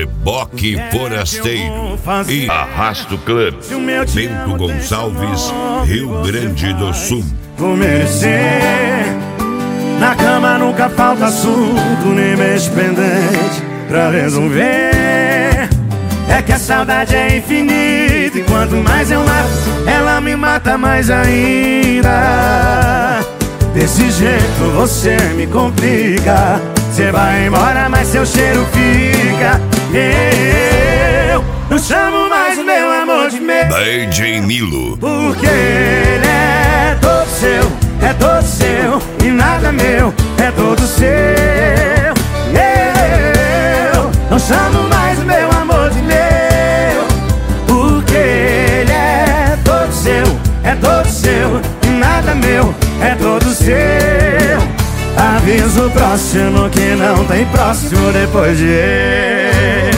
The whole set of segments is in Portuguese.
Reboque Forasteiro e Arrasto Club, Bento Gonçalves, Rio Grande do Sul. Vou merecer. Na cama nunca falta assunto, nem beijo pendente pra resolver. É que a saudade é infinita e quanto mais eu mato, ela me mata mais ainda. Desse jeito você me complica. Cê vai embora, mas seu cheiro fica. Eu não chamo mais meu amor de meu, DJ Milo, porque ele é todo seu, é todo seu e nada meu, é todo seu. Eu não chamo mais meu amor de meu, porque ele é todo seu, é todo seu e nada meu, é todo seu. Aviso o próximo que não tem próximo depois de eu.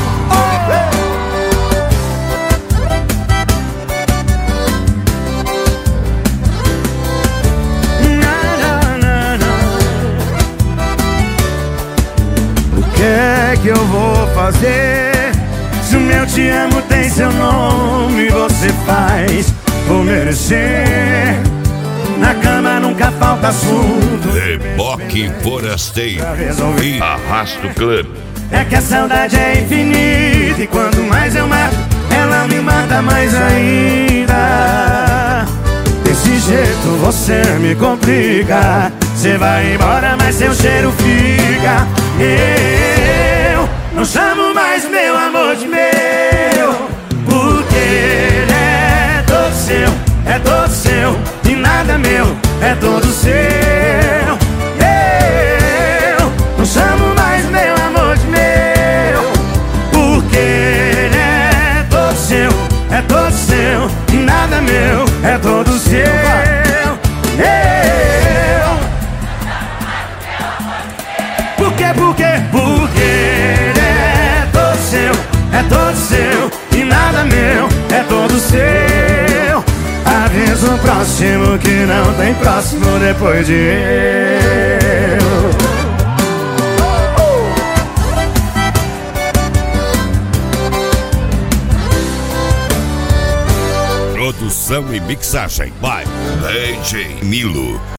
O que é que eu vou fazer? Se o meu te amo tem seu nome, você faz por merecer. Na cama nunca falta assunto. Reboque Forasteiro e Arrasto Club. É que a saudade é infinita e quanto mais eu mato, ela me mata mais ainda. Desse jeito você me complica. Cê vai embora, mas seu cheiro fica. Eu não chamo mais meu amor de meu, porque ele é todo seu, é todo seu e nada meu, é todo seu. Eu não chamo mais meu amor de meu, porque ele é todo seu, é todo seu e nada meu, é todo seu. Eu porque ele é todo seu, é todo seu e nada meu, é todo seu. Aviso o próximo que não tem próximo depois de eu. Produção e mixagem by DJ Milo.